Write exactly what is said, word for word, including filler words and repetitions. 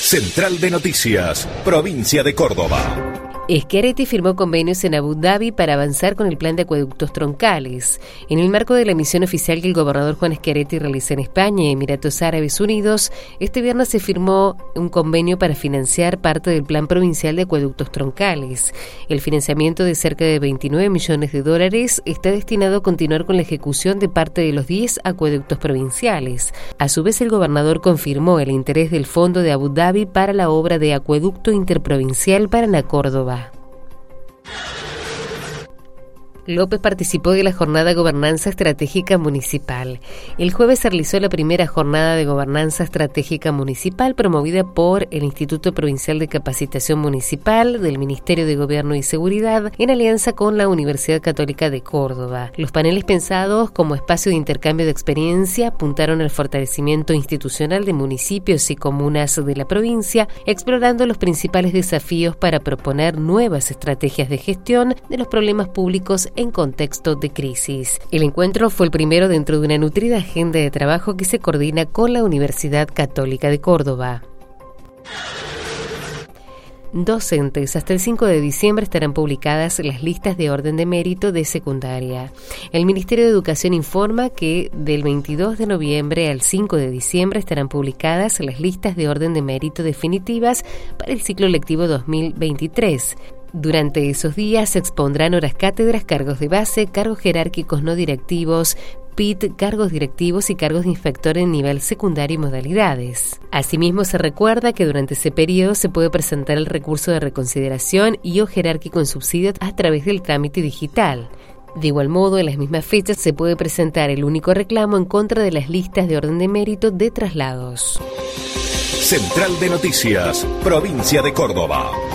Central de Noticias, provincia de Córdoba. Schiaretti firmó convenios en Abu Dhabi para avanzar con el plan de acueductos troncales. En el marco de la misión oficial que el gobernador Juan Schiaretti realiza en España y Emiratos Árabes Unidos, este viernes se firmó un convenio para financiar parte del plan provincial de acueductos troncales. El financiamiento de cerca de veintinueve millones de dólares está destinado a continuar con la ejecución de parte de los diez acueductos provinciales. A su vez, el gobernador confirmó el interés del Fondo de Abu Dhabi para la obra de acueducto interprovincial Paraná-Córdoba. López participó de la jornada Gobernanza Estratégica Municipal. El jueves se realizó la primera jornada de Gobernanza Estratégica Municipal promovida por el Instituto Provincial de Capacitación Municipal del Ministerio de Gobierno y Seguridad en alianza con la Universidad Católica de Córdoba. Los paneles pensados como espacio de intercambio de experiencia apuntaron al fortalecimiento institucional de municipios y comunas de la provincia, explorando los principales desafíos para proponer nuevas estrategias de gestión de los problemas públicos en contexto de crisis. El encuentro fue el primero dentro de una nutrida agenda de trabajo que se coordina con la Universidad Católica de Córdoba. Docentes. Hasta el cinco de diciembre estarán publicadas las listas de orden de mérito de secundaria. El Ministerio de Educación informa que del veintidós de noviembre al cinco de diciembre estarán publicadas las listas de orden de mérito definitivas para el ciclo lectivo dos mil veintitrés. Durante esos días se expondrán horas cátedras, cargos de base, cargos jerárquicos no directivos, P I T, cargos directivos y cargos de inspector en nivel secundario y modalidades. Asimismo, se recuerda que durante ese periodo se puede presentar el recurso de reconsideración y o jerárquico en subsidio a través del trámite digital. De igual modo, en las mismas fechas se puede presentar el único reclamo en contra de las listas de orden de mérito de traslados. Central de Noticias, provincia de Córdoba.